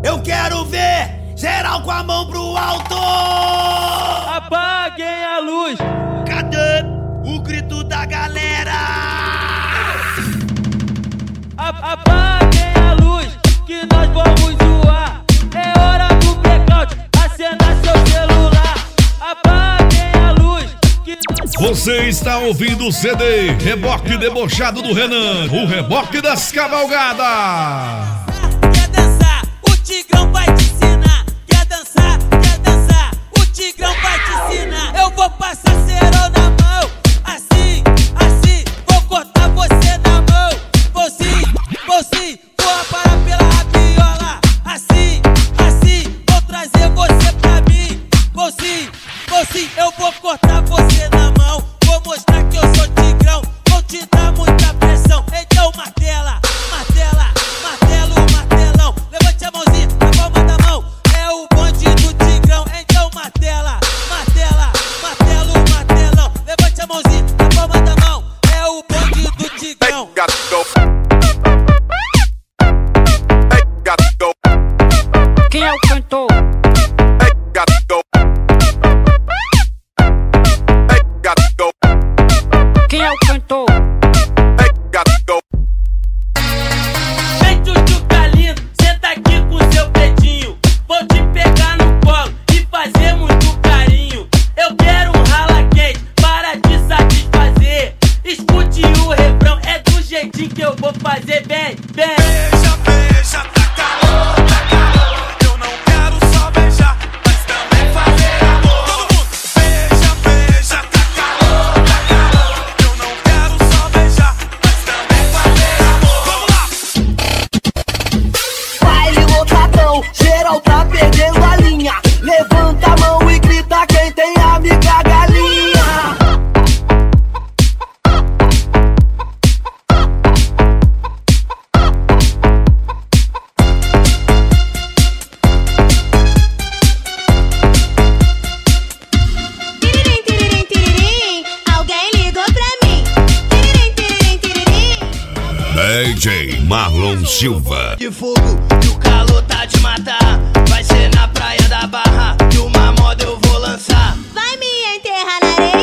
Eu quero ver geral com a mão pro alto. Apaguem a luz. Cadê o grito da galera? Apaguem a luz, que nós vamos zoar. É hora do blackout, acenda seu celular. Apaguem a luz, que nós... Você está ouvindo o CD Reboque Debochado do Renan, o reboque das cavalgadas. Quer dançar? O Tigrão vai te ensinar. Quer dançar? O Tigrão vai te ensinar. Eu vou passar cerol na mão, assim, vou cortar você na mão. Vou sim, vou aparar pela rabiola. Assim, vou trazer você pra mim. Vou sim, eu vou cortar você na mão. Vou mostrar que eu sou Tigrão, vou te dar muita pressão. Então martela, martelão. Levante a mãozinha na palma da mão. É o bonde do Tigrão. Então martela, martelão. Levante a mãozinha na palma da mão. É o bonde do Tigrão. Quem é o cantor? Quem é o cantor? Vem, Juju Calino, senta aqui com seu dedinho. Vou te pegar no colo e fazer muito carinho. Eu quero um rala quente para te satisfazer. Escute o refrão, é do jeitinho que eu vou fazer. Vem. Beija, tá calor. Eu não quero só beijar, mas também fazer amor. Todo mundo, beija, tá calor. Eu não quero só beijar, mas também fazer amor. Vamos lá! Baile lotadão, geral tá perdendo a linha. Levanta a mão e grita quem tem amiga galinha. Tiririm, alguém ligou pra mim. Tiririm. DJ Marlon Silva. De fogo e o calor tá de matar. Vai ser na praia da Barra, que uma moda eu vou lançar. Vai me enterrar na areia.